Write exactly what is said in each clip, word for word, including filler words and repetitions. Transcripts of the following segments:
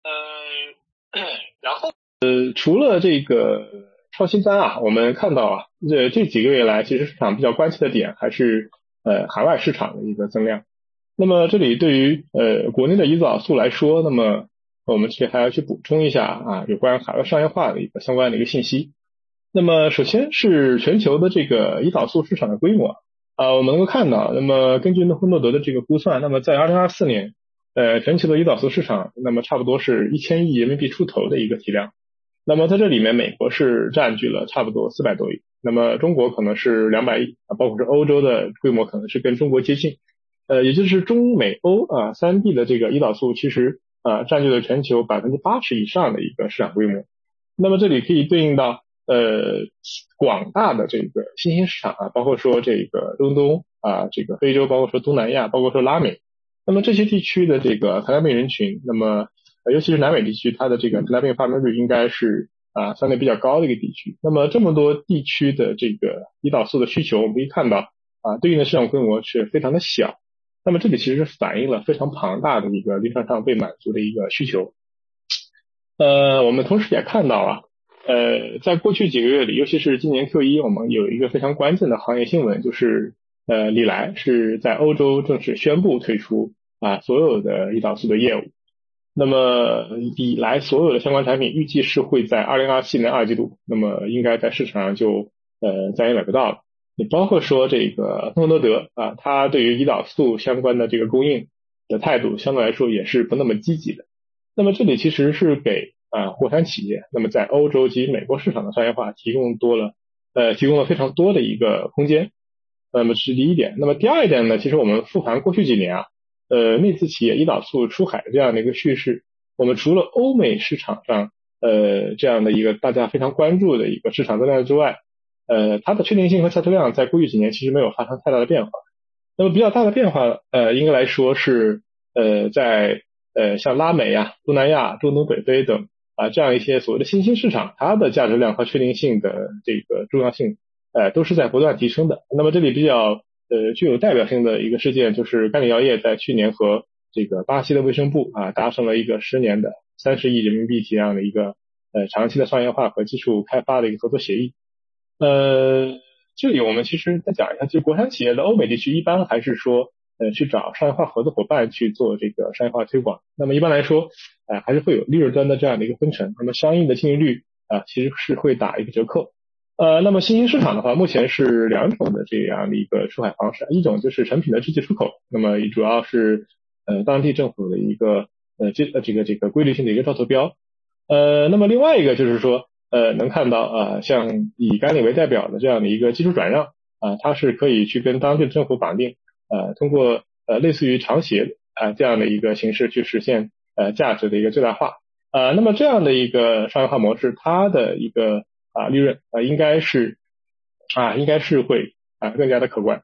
呃，然后呃，除了这个创新三啊，我们看到啊，这这几个月来，其实市场比较关切的点还是呃海外市场的一个增量。那么这里对于呃国内的胰岛素来说，那么我们这里还要去补充一下啊，有关海外商业化的一个相关的一个信息。那么首先是全球的这个胰岛素市场的规模啊，我们能够看到，那么根据诺芬诺德的这个估算，那么在二零二四年，呃，全球的胰岛素市场，那么差不多是一千亿人民币出头的一个体量。那么在这里面，美国是占据了差不多四百多亿，那么中国可能是两百亿啊，包括是欧洲的规模可能是跟中国接近，呃，也就是中美欧啊三地的这个胰岛素其实啊占据了全球百分之八十以上的一个市场规模。那么这里可以对应到呃广大的这个新兴市场啊，包括说这个中东啊，这个非洲，包括说东南亚，包括说拉美。那么这些地区的这个糖尿病人群，那么呃尤其是南美地区，它的这个糖尿病发病率应该是啊相对比较高的一个地区。那么这么多地区的这个胰岛素的需求，我们可以看到啊对应的市场规模是非常的小。那么这里其实反映了非常庞大的一个临床上被满足的一个需求。呃，我们同时也看到啊，呃，在过去几个月里，尤其是今年 Q 一，我们有一个非常关键的行业新闻，就是呃，礼来是在欧洲正式宣布退出啊所有的胰岛素的业务。那么礼来所有的相关产品预计是会在二零二七年二季度，那么应该在市场上就呃再也买不到了。也包括说这个诺诺德啊，它对于胰岛素相关的这个供应的态度相对来说也是不那么积极的。那么这里其实是给啊国产企业，那么在欧洲及美国市场的商业化提供多了呃提供了非常多的一个空间。那么这是第一点。那么第二点呢，其实我们复盘过去几年啊，呃内资企业胰岛素出海的这样的一个叙事，我们除了欧美市场上呃这样的一个大家非常关注的一个市场增量之外，呃它的确定性和下车量在过去几年其实没有发生太大的变化。那么比较大的变化呃应该来说是呃在呃，像拉美啊、东南亚、中东北非等啊这样一些所谓的新兴市场，它的价值量和确定性的这个重要性，呃，都是在不断提升的。那么这里比较呃具有代表性的一个事件，就是甘李药业在去年和这个巴西的卫生部啊达成了一个十年的三十亿人民币这样的一个呃长期的商业化和技术开发的一个合作协议。呃，这里我们其实再讲一下，就是国产企业的欧美地区一般还是说。呃，去找商业化合作伙伴去做这个商业化推广。那么一般来说，呃，还是会有利润端的这样的一个分成。那么相应的净利率啊、呃，其实是会打一个折扣。呃，那么新兴市场的话，目前是两种的这样的一个出海方式，一种就是成品的直接出口，那么主要是呃当地政府的一个呃这呃这个这个规律性的一个招投标。呃，那么另外一个就是说，呃，能看到啊、呃，像以甘李为代表的这样的一个技术转让啊、呃，它是可以去跟当地的政府绑定。呃，通过呃类似于长协啊、呃、这样的一个形式去实现呃价值的一个最大化。呃，那么这样的一个商业化模式，它的一个啊、呃、利润啊、呃、应该是啊应该是会啊、呃、更加的可观。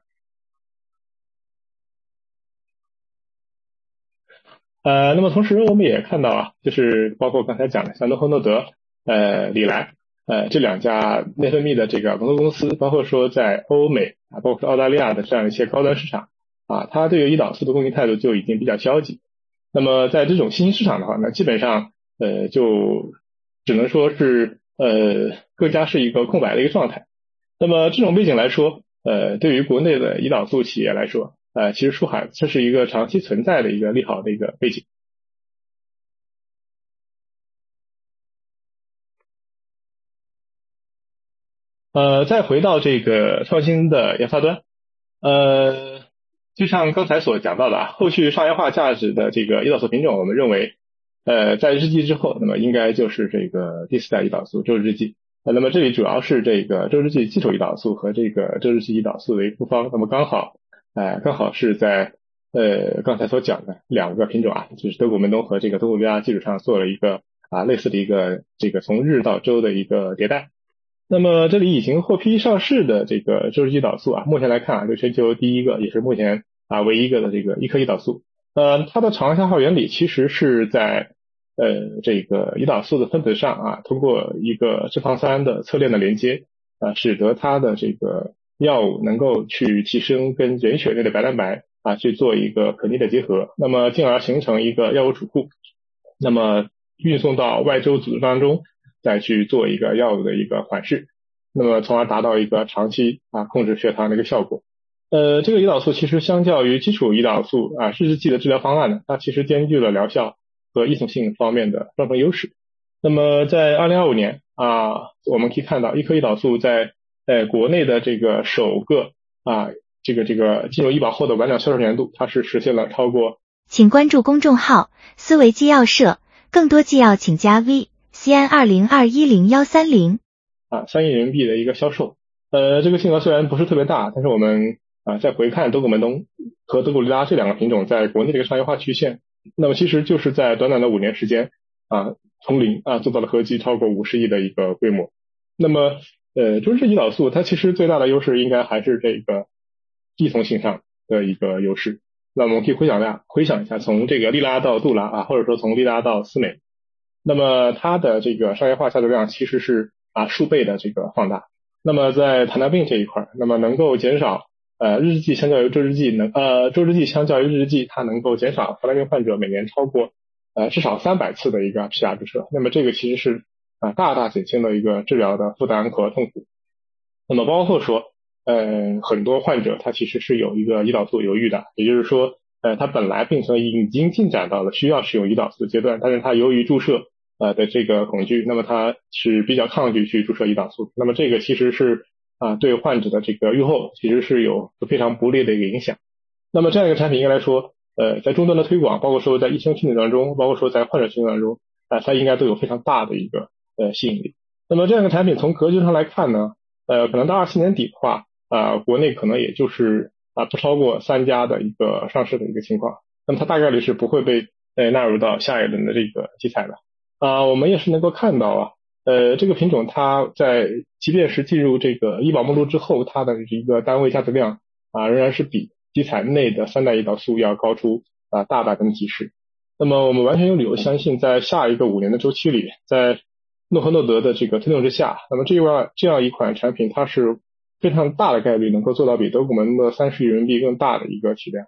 呃，那么同时我们也看到啊，就是包括刚才讲的像诺和诺德、呃礼来呃这两家内分泌的这个合作公司，包括说在欧美啊，包括澳大利亚的这样一些高端市场。啊，它对于胰岛素的供应态度就已经比较消极。那么在这种新兴市场的话呢，基本上呃就只能说是呃更加是一个空白的一个状态。那么这种背景来说，呃对于国内的胰岛素企业来说，呃其实出海这是一个长期存在的一个利好的一个背景。呃再回到这个创新的研发端，呃就像刚才所讲到的啊，后续商业化价值的这个胰岛素品种，我们认为，呃，在日记之后，那么应该就是这个第四代胰岛素周日记。呃，那么这里主要是这个周日记基础胰岛素和这个周日记胰岛素的一个复方，那么刚好，哎、刚好是在呃刚才所讲的两个品种啊，就是德古门东和这个东古利亚基础上做了一个啊类似的一个这个从日到周的一个迭代。那么这里已经获批上市的这个周日记胰岛素啊，目前来看啊，就全球第一个，也是目前啊唯一一个的这个一颗胰岛素。呃，它的长效化原理其实是在呃这个胰岛素的分子上啊，通过一个脂肪酸的侧链的连接啊，使得它的这个药物能够去提升跟人血内的白蛋白啊去做一个可逆的结合，那么进而形成一个药物储库。那么运送到外周组织当中，再去做一个药物的一个缓释，那么从而达到一个长期啊控制血糖的一个效果。呃，这个胰岛素其实相较于基础胰岛素啊日制剂的治疗方案呢，它其实兼具了疗效和依从性方面的双重优势。那么在二零二五年啊，我们可以看到一颗胰岛素在在国内的这个首个啊这个这个进入医保后的完整销售年度，它是实现了超过。 请关注公众号思维纪要社，更多纪要请加 V C N 二零二一零一三零啊三亿人民币的一个销售。呃，这个金额虽然不是特别大，但是我们啊，再回看德古门东和德古利拉这两个品种在国内这个商业化曲线，那么其实就是在短短的五年时间啊，从零啊做到了合计超过五十亿的一个规模。那么呃，中式胰岛素它其实最大的优势应该还是这个依从性上的一个优势。那我们可以回想一下，回想一下，从这个利拉到杜拉啊，或者说从利拉到司美，那么它的这个商业化下载量其实是啊数倍的这个放大。那么在糖尿病这一块，那么能够减少。呃，日制剂相较于周制剂能呃周制剂相较于日制剂，它能够减少糖尿病患者每年超过呃至少三百次的一个皮下注射。那么这个其实是啊、呃、大大减轻了一个治疗的负担和痛苦。那么包括说呃很多患者他其实是有一个胰岛素犹豫的，也就是说呃他本来病程已经进展到了需要使用胰岛素的阶段，但是他由于注射呃的这个恐惧，那么他是比较抗拒去注射胰岛素。那么这个其实是。啊，对患者的这个预后其实是有非常不利的一个影响。那么这样一个产品应该来说，呃，在终端的推广，包括说在医生群体当中，包括说在患者群体当中，啊、呃，它应该都有非常大的一个呃吸引力。那么这样一个产品从格局上来看呢，呃，可能到二四年底的话，啊、呃，国内可能也就是啊、呃、不超过三家的一个上市的一个情况。那么它大概率是不会被呃纳入到下一轮的这个题材的。啊、呃，我们也是能够看到啊。呃，这个品种它在即便是进入这个医保目录之后，它的一个单位价值量啊，仍然是比基采内的三代胰岛素要高出啊大百分之几十。那么我们完全有理由相信，在下一个五年的周期里，在诺和诺德的这个推动之下，那么这样这样一款产品，它是非常大的概率能够做到比德古门的三十亿人民币更大的一个体量。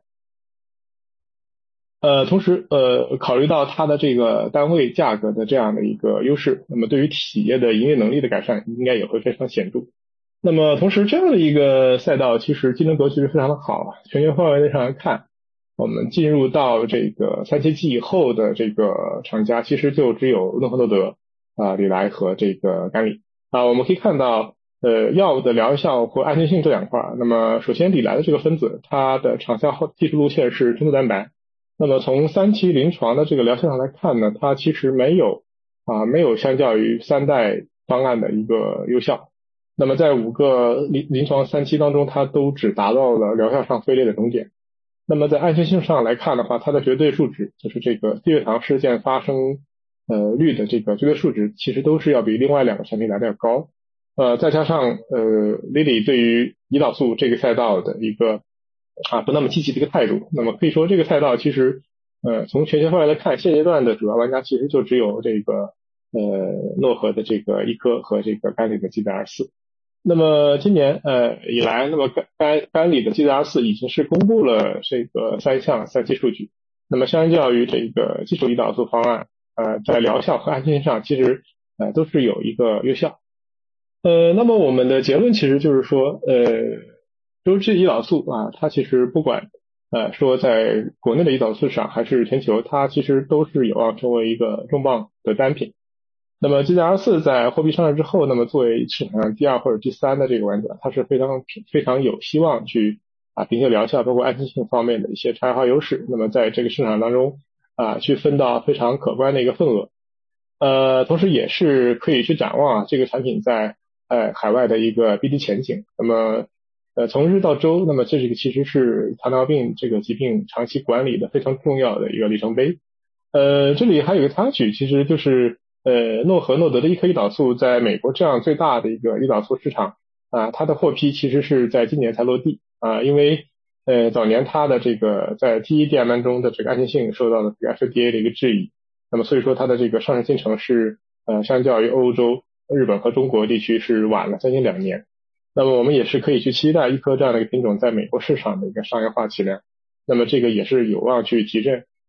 呃，同时，呃，考虑到它的这个单位价格的这样的一个优势，那么对于企业的营业能力的改善，应该也会非常显著。那么，同时这样的一个赛道，其实竞争格局是非常的好。全球范围内上来看，我们进入到这个三期以后的这个厂家，其实就只有诺和诺德啊、礼来和这个甘李啊。我们可以看到，呃，药物的疗效或安全性这两块。那么，首先礼来的这个分子，它的长效后技术路线是珍珠蛋白。那么从三期临床的这个疗效上来看呢，它其实没有啊没有相较于三代方案的一个优效。那么在五个临临床三期当中，它都只达到了疗效上非列的终点。那么在安全性上来看的话，它的绝对数值，就是这个低血糖事件发生呃率的这个绝对数值，其实都是要比另外两个产品来的要高。呃，再加上呃 Lilly 对于胰岛素这个赛道的一个啊不那么积极的一个态度，那么可以说这个赛道其实呃从全球范围来看，现阶段的主要玩家其实就只有这个呃诺和的这个医科和这个甘李的 G D R 四。那么今年呃以来，那么甘甘甘李的 G D R 四已经是公布了这个三项三期数据。那么相较于这个基础胰岛素方案，呃在疗效和安全性上其实呃都是有一个优效。呃，那么我们的结论其实就是说，呃，周期胰岛素啊，它其实不管呃说在国内的胰岛素市场还是全球，它其实都是有望成为一个重磅的单品。那么 G D R 四在货币上市之后，那么作为市场上第二或者第三的这个玩家，它是非常非常有希望去啊凭借疗效包括安全性方面的一些差异化优势，那么在这个市场当中啊去分到非常可观的一个份额。呃，同时也是可以去展望啊这个产品在呃海外的一个 B D 前景。那么呃从日到周，那么这个其实是糖尿病这个疾病长期管理的非常重要的一个里程碑。呃，这里还有一个插曲，其实就是呃诺和诺德的一颗胰岛素在美国这样最大的一个胰岛素市场啊，它的获批其实是在今年才落地啊，因为呃早年它的这个在 T 一 D M 中的这个安全性受到了这个 F D A 的一个质疑，那么所以说它的这个上市进程是呃相较于欧洲、日本和中国地区是晚了将近两年。那么我们也是可以去期待一颗这样的一个品种在美国市场的一个商业化起量，那么这个也是有望去提振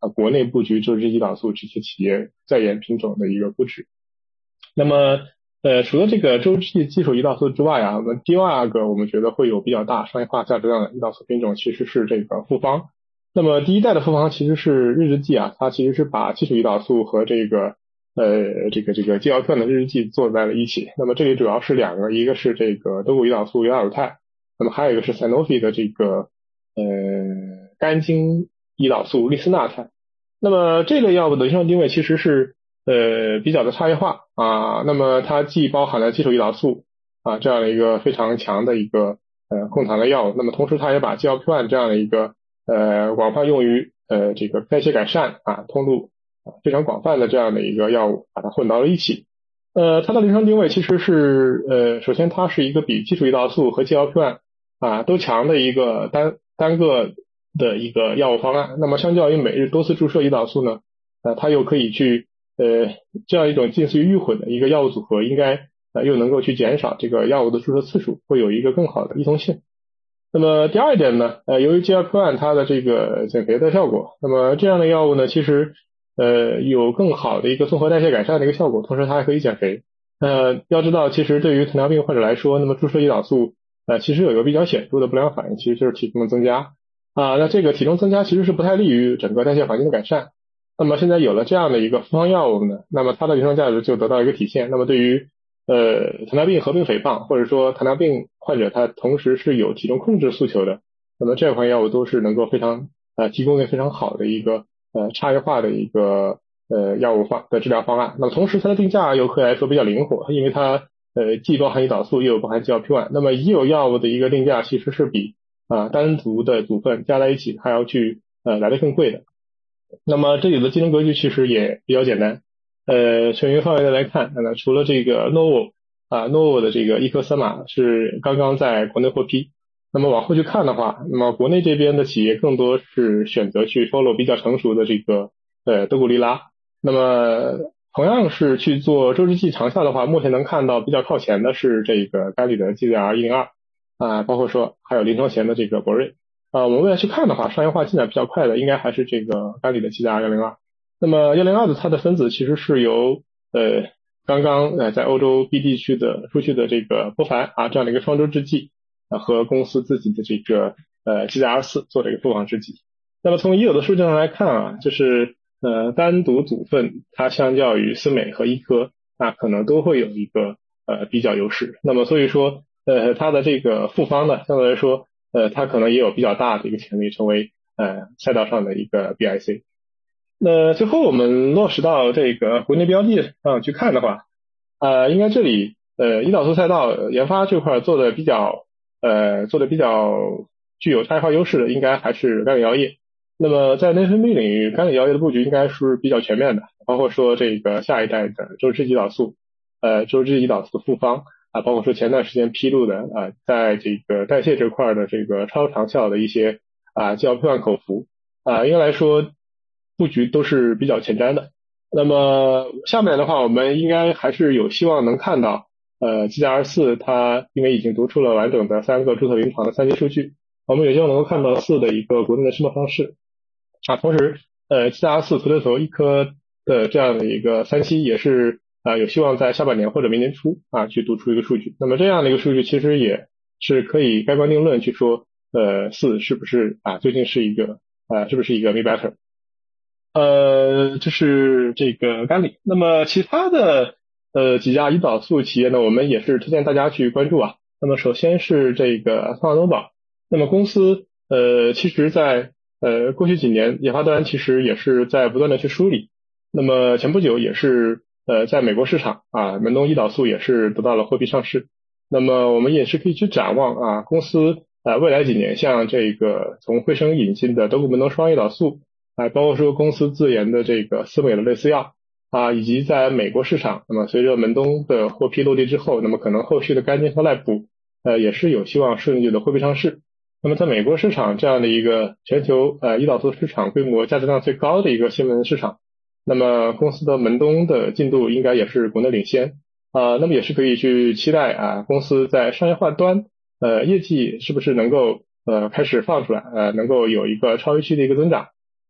啊国内布局周期胰岛素这些企业在研品种的一个估值。那么呃除了这个周期基础胰岛素之外啊，我们第二个我们觉得会有比较大商业化价值量的胰岛素品种其实是这个复方。那么第一代的复方其实是日制剂啊，它其实是把基础胰岛素和这个呃这个这个肌药片的日制剂做在了一起。那么这里主要是两个，一个是这个德谷胰岛素优阿乳肽，那么还有一个是 Sanofi 的这个呃肝精胰岛素利斯纳肽。那么这类药物的临床定位其实是呃比较的差异化啊，那么它既包含了基础胰岛素啊这样的一个非常强的一个呃控糖的药物，那么同时它也把 G L P 一 这样的一个呃广泛用于呃这个代谢改善啊通路啊非常广泛的这样的一个药物把它混到了一起。呃它的临床定位其实是呃首先它是一个比基础胰岛素和 G L P 一 啊都强的一个单单个的一个药物方案。那么相较于每日多次注射胰岛素呢，呃它又可以去呃这样一种近似于预混的一个药物组合，应该呃又能够去减少这个药物的注射次数，会有一个更好的依从性。那么第二点呢，呃由于 G L P 一 它的这个减肥的效果，那么这样的药物呢其实呃有更好的一个综合代谢改善的一个效果，同时它还可以减肥。呃要知道其实对于糖尿病患者来说，那么注射胰岛素呃其实有一个比较显著的不良反应，其实就是体重的增加啊，那这个体重增加其实是不太利于整个代谢环境的改善。那么现在有了这样的一个复方药物呢，那么它的临床价值就得到一个体现。那么对于呃糖尿病合并肥胖，或者说糖尿病患者他同时是有体重控制诉求的，那么这款药物都是能够非常呃提供一个非常好的一个呃差异化的一个呃药物方的治疗方案。那么同时它的定价又可以来说比较灵活，因为它呃既包含胰岛素又有包含 G L P 一， 那么已有药物的一个定价其实是比啊单独的组分加在一起还要去呃来得更贵的。那么这里的竞争格局其实也比较简单，呃全球范围的来看，那除了这个 Novo 啊 Novo 的这个伊克森玛是刚刚在国内获批，那么往后去看的话，那么国内这边的企业更多是选择去 follow 比较成熟的这个呃德古利拉。那么同样是去做周制剂长效的话，目前能看到比较靠前的是这个甘李的 G Z R 一零二啊，包括说还有临床前的这个博瑞。啊，我们未来去看的话，商业化进展比较快的应该还是这个甘李的 G Z R 一零二。那么一零二的它的分子其实是由呃刚刚呃在欧洲 B 地区的出去的这个波凡啊这样的一个双周制剂啊和公司自己的这个呃 G Z R 四做了一个复方制剂。那么从已有的数据上来看啊，就是呃单独组分它相较于思美和医科那可能都会有一个呃比较优势。那么所以说呃它的这个复方呢相对来说呃，它可能也有比较大的一个潜力成为呃赛道上的一个 B I C。那最后我们落实到这个国内标的上去看的话，呃，应该这里呃胰岛素赛道研发这块做的比较呃做的比较具有差异化优势的，应该还是甘李药业。那么在内分泌领域，甘李药业的布局应该是比较全面的，包括说这个下一代的周制胰岛素，呃周制胰岛素的复方。啊，包括说前段时间披露的啊，在这个代谢这块的这个超长效的一些啊 G L P 一 口服啊，应该来说布局都是比较前瞻的。那么下面的话，我们应该还是有希望能看到呃 G Z R 四它因为已经读出了完整的三个注册临床的三期数据，我们有希望能够看到四的一个国内的试模方式啊，同时呃 G Z R 四图特头一颗的这样的一个三期也是。啊，有希望在下半年或者明年初啊去读出一个数据。那么这样的一个数据其实也是可以盖棺定论去说，呃，四是不是啊最近是一个啊是不是一个 me better。呃，这是这个甘李。那么其他的呃几家胰岛素企业呢，我们也是推荐大家去关注啊。那么首先是这个桑诺宝，那么公司呃其实在呃过去几年研发端其实也是在不断的去梳理。那么前不久也是。呃，在美国市场啊，门东胰岛素也是得到了获批上市。那么我们也是可以去展望啊，公司啊未来几年像这个从辉生引进的德古门东双胰岛素啊，包括说公司自研的这个思美的类似药啊，以及在美国市场，那么随着门东的获批落地之后，那么可能后续的甘精和赖普呃也是有希望顺利的获批上市。那么在美国市场这样的一个全球呃胰岛素市场规模价值量最高的一个新闻市场。那么公司的门东的进度应该也是国内领先啊、呃，那么也是可以去期待啊，公司在商业化端呃业绩是不是能够呃开始放出来，呃能够有一个超预期的一个增长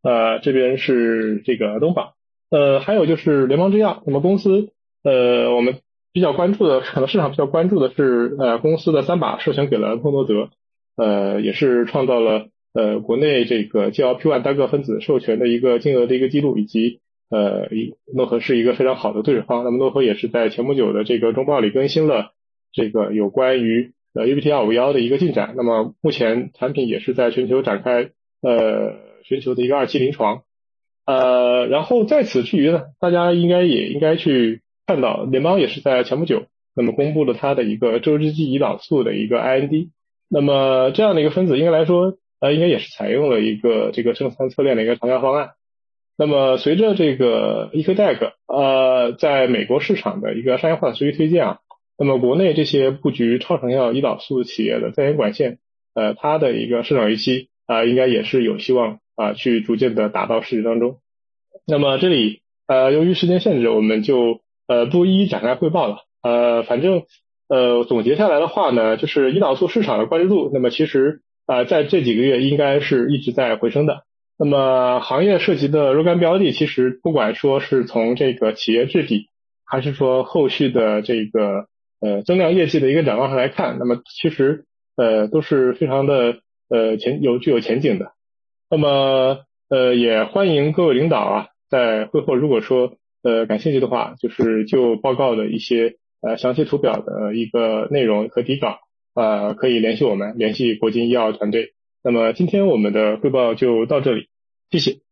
呃，这边是这个东宝，呃，还有就是联邦制药。那么公司，呃，我们比较关注的，可能市场比较关注的是，呃，公司的三把授权给了彭诺德，呃，也是创造了呃国内这个 G L P 一 单个分子授权的一个金额的一个记录，以及呃，诺和是一个非常好的对手方。那么诺和也是在前不久的这个中报里更新了这个有关于呃 U B T 二五一的一个进展。那么目前产品也是在全球展开呃全球的一个二期临床。呃，然后在此之余呢，大家应该也应该去看到，联邦也是在前不久，那么公布了它的一个周日记胰岛素的一个 I N D。那么这样的一个分子，应该来说，呃，应该也是采用了一个这个正常侧链的一个长效方案。那么随着这个 E Q D A C 呃在美国市场的一个商业化的持续推荐啊，那么国内这些布局超长效胰岛素企业的在研管线，呃，它的一个市场预期啊、呃，应该也是有希望啊、呃、去逐渐的打到市值当中。那么这里呃由于时间限制，我们就呃不一一展开汇报了。呃，反正呃总结下来的话呢，就是胰岛素市场的关注度，那么其实啊、呃、在这几个月应该是一直在回升的。那么行业涉及的若干标的，其实不管说是从这个企业治理，还是说后续的这个呃增量业绩的一个展望上来看，那么其实呃都是非常的呃前有具有前景的。那么呃也欢迎各位领导啊，在会后如果说呃感兴趣的话，就是就报告的一些呃详细图表的一个内容和底稿，呃可以联系我们，联系国金医药团队。那么今天我们的汇报就到这里。谢谢。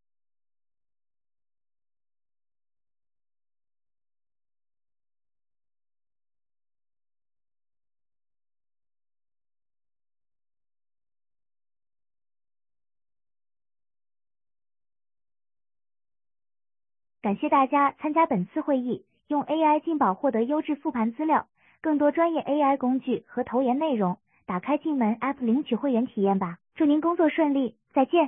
感谢大家参加本次会议，用 A I 进宝获得优质复盘资料，更多专业 A I 工具和投研内容，打开进门 App 领取会员体验吧。祝您工作顺利，再见。